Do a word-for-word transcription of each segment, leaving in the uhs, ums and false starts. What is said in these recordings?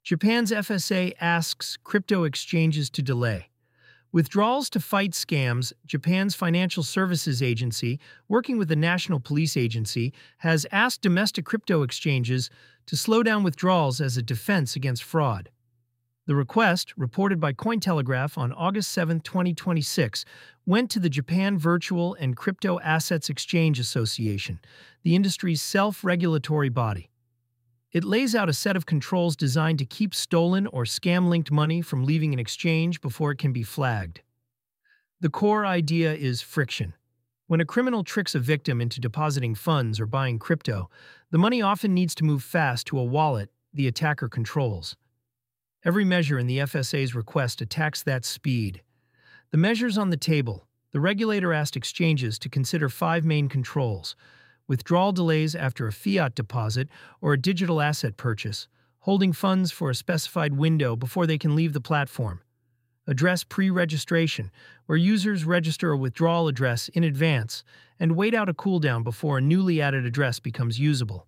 Japan's F S A asks crypto exchanges to delay withdrawals to fight scams. Japan's Financial Services Agency, working with the National Police Agency, has asked domestic crypto exchanges to slow down withdrawals as a defense against fraud. The request, reported by Cointelegraph on August seventh, twenty twenty-six, went to the Japan Virtual and Crypto Assets Exchange Association, the industry's self-regulatory body. It lays out a set of controls designed to keep stolen or scam-linked money from leaving an exchange before it can be flagged. The core idea is friction. When a criminal tricks a victim into depositing funds or buying crypto, the money often needs to move fast to a wallet the attacker controls. Every measure in the F S A's request attacks that speed. The measures on the table, the regulator asked exchanges to consider five main controls: withdrawal delays after a fiat deposit or a digital asset purchase, holding funds for a specified window before they can leave the platform, address pre-registration, where users register a withdrawal address in advance and wait out a cooldown before a newly added address becomes usable,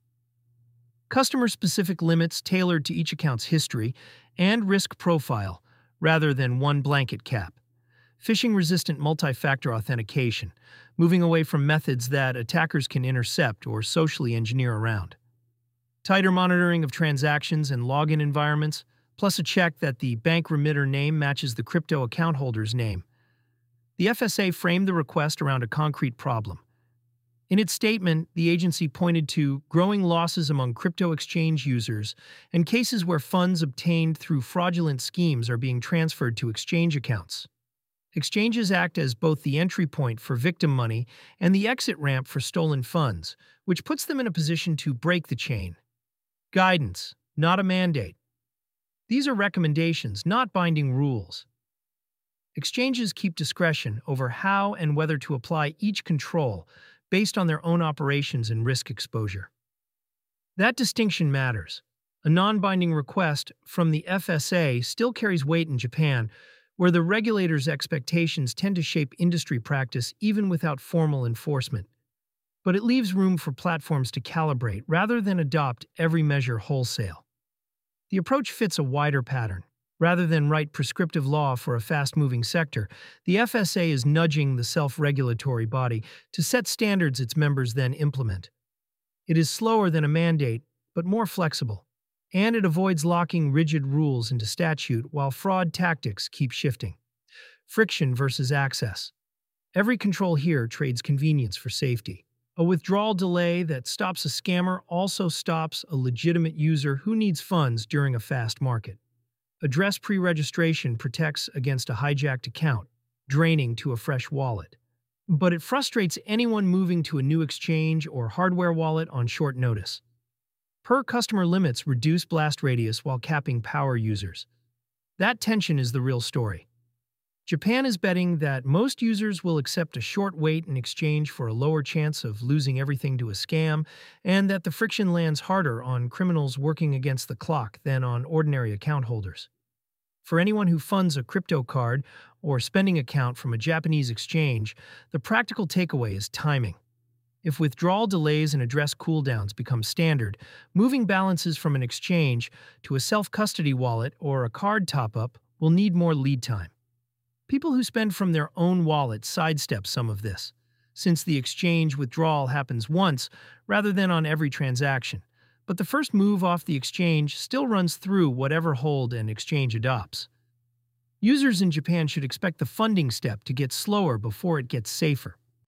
customer-specific limits tailored to each account's history and risk profile rather than one blanket cap, phishing-resistant multi-factor authentication, moving away from methods that attackers can intercept or socially engineer around, tighter monitoring of transactions and login environments, plus a check that the bank remitter name matches the crypto account holder's name. The F S A framed the request around a concrete problem. In its statement, the agency pointed to growing losses among crypto exchange users and cases where funds obtained through fraudulent schemes are being transferred to exchange accounts. Exchanges act as both the entry point for victim money and the exit ramp for stolen funds, which puts them in a position to break the chain. Guidance, not a mandate. These are recommendations, not binding rules. Exchanges keep discretion over how and whether to apply each control based on their own operations and risk exposure. That distinction matters. A non-binding request from the F S A still carries weight in Japan, where the regulator's expectations tend to shape industry practice even without formal enforcement. But it leaves room for platforms to calibrate rather than adopt every measure wholesale. The approach fits a wider pattern. Rather than write prescriptive law for a fast-moving sector, the F S A is nudging the self-regulatory body to set standards its members then implement. It is slower than a mandate, but more flexible, and it avoids locking rigid rules into statute while fraud tactics keep shifting. Friction versus access. Every control here trades convenience for safety. A withdrawal delay that stops a scammer also stops a legitimate user who needs funds during a fast market. Address pre-registration protects against a hijacked account, draining to a fresh wallet. But it frustrates anyone moving to a new exchange or hardware wallet on short notice. Per-customer limits reduce blast radius while capping power users. That tension is the real story. Japan is betting that most users will accept a short wait in exchange for a lower chance of losing everything to a scam, and that the friction lands harder on criminals working against the clock than on ordinary account holders. For anyone who funds a crypto card or spending account from a Japanese exchange, the practical takeaway is timing. If withdrawal delays and address cooldowns become standard, moving balances from an exchange to a self-custody wallet or a card top-up will need more lead time. People who spend from their own wallet sidestep some of this, since the exchange withdrawal happens once rather than on every transaction. But the first move off the exchange still runs through whatever hold an exchange adopts. Users in Japan should expect the funding step to get slower before it gets safer.